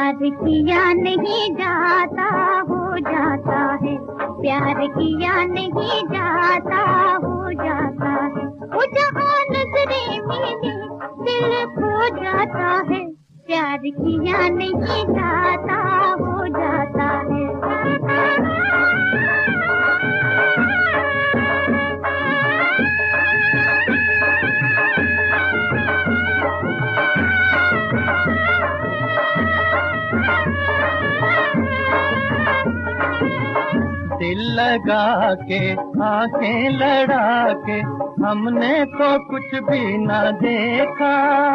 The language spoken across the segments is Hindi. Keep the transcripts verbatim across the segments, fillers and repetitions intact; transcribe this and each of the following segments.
प्यार किया नहीं जाता हो जाता है, प्यार किया नहीं जाता हो जाता है। वो जहाँ नजरे मिले दिल खो जाता है, प्यार किया नहीं जाता हो जाता है। दिल लगा के आंखें लड़ा के हमने तो कुछ भी न देखा,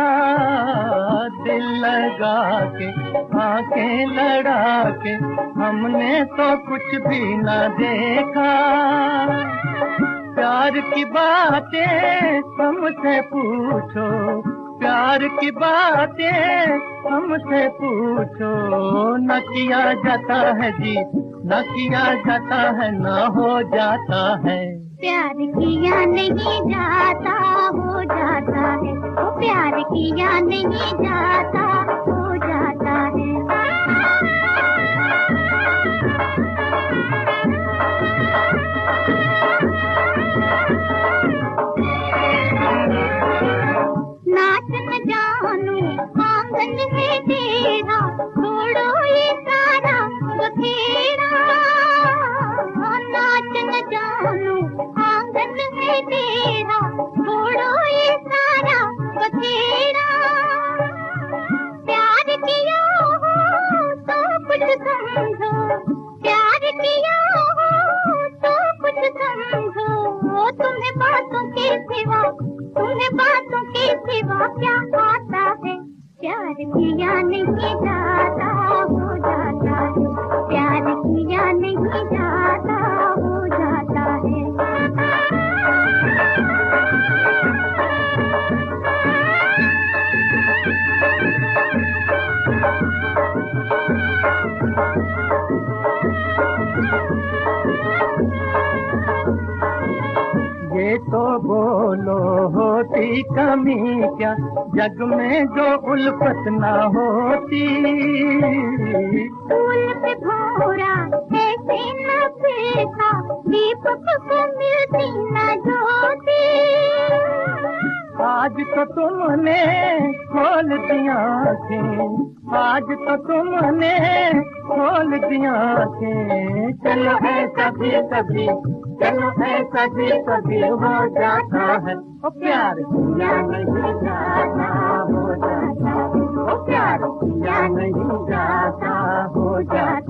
दिल लगा के आंखें लड़ा के हमने तो कुछ भी न देखा। प्यार की बातें हमसे पूछो, प्यार की बातें हमसे पूछो, न किया जाता है जी, न किया जाता है, न हो जाता है। प्यार किया नहीं जाता हो जाता है, वो प्यार किया नहीं जाता हो जाता है। नाच न जानू आंगन है तेरा, छोड़ो ये सारा बखेड़ा। नाच न जानू आंगन है तेरा, छोड़ो ये सारा बखेड़ा। प्यार किया हो तो कुछ समझो, प्यार किया हो तो कुछ समझो। तुम्हें बातों के सिवा, तुम्हें बातों के सिवा क्या आता है। प्यार किया नहीं जाता हो जाता है, प्यार किया नहीं जाता हो जाता है। ये तो बोलो होती कमी क्या जग में जो उल्फत ना होती। फूल पे भौरा ऐसे न फिरता, दीपक को मिलती न ज्योति। आज तो तुमने खोल दिया आँखें, आज तो तुमने खोल दिया आँखें। चलो ऐसा भी कभी, चलो ऐसा भी कभी हो जाता है। ओ प्यार किया नहीं जाता हो जाता है, ओ प्यार किया नहीं जाता हो जाता है।